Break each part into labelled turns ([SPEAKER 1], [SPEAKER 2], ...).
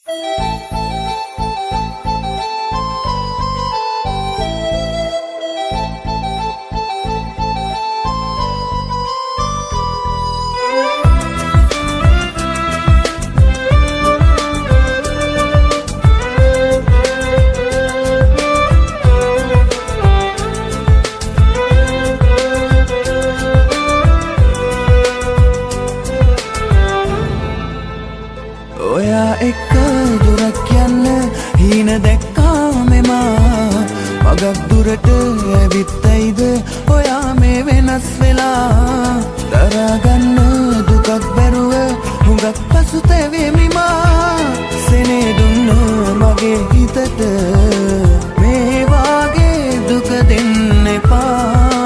[SPEAKER 1] ඔයා එක්ක දුරක් යන්න හීන දැක්කා මෙමා මගක් දුරට ඇවිත්තයිද ඔයා මේ වෙනස් වෙලා දරාගන්න දුකක් බැරුව හුඟක් පසුතැවෙමිමා සෙනේ දුන්න මගේ හිතට මේ වාගේ දුක දෙන්න එපා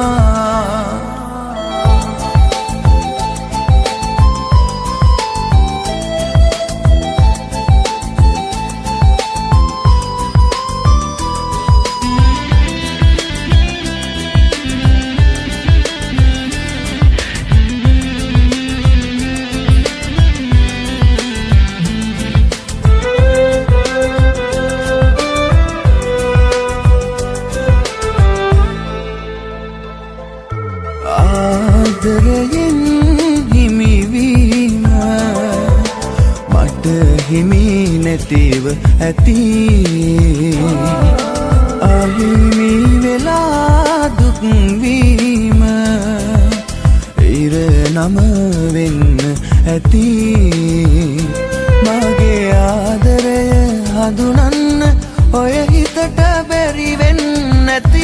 [SPEAKER 1] ආදරයෙන් හිමිවීම මට හිමි නැතිව ඇති අහිමි වෙලා දුක්වීම ඉර නම වෙන්න ඇති මගේ ආදරය හඳුනන්න ඔය හිතට බැරි වෙන්න ඇති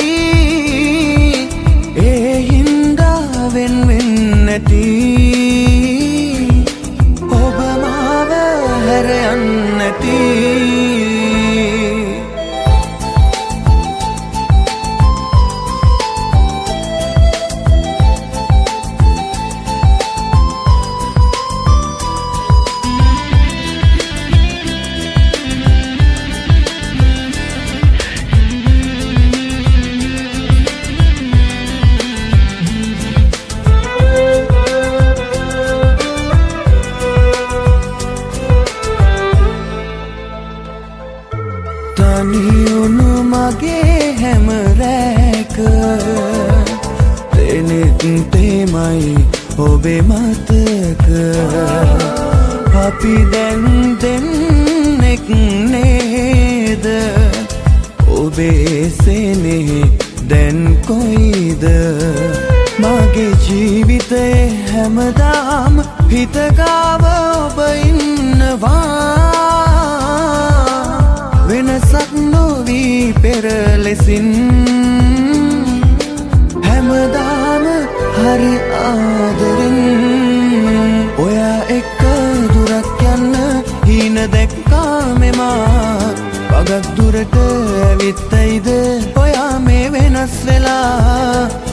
[SPEAKER 1] වෙන් නැති ඔබ මාව හැර යන්න නැති තනියුණු මගේ හැම රැක තෙනෙත් තෙමයි ඔබේ මතක අපි දැන් දෙන්නෙක් නේද ඔබේ සෙනෙහි දැන් කොයිද මගේ ජීවිතේ හැමදාම හිතගාව ඔබ ඉන්නවා වෙනසක් නොවී පෙර ලෙසින් හැමදාම හරි ආදරෙන් ඔයා එක්ක දුරක් යන්න හීන දැක්කා මෙමා වගක් දුරට ඇවිත්තයිද ඔයා මේ වෙනස් වෙලා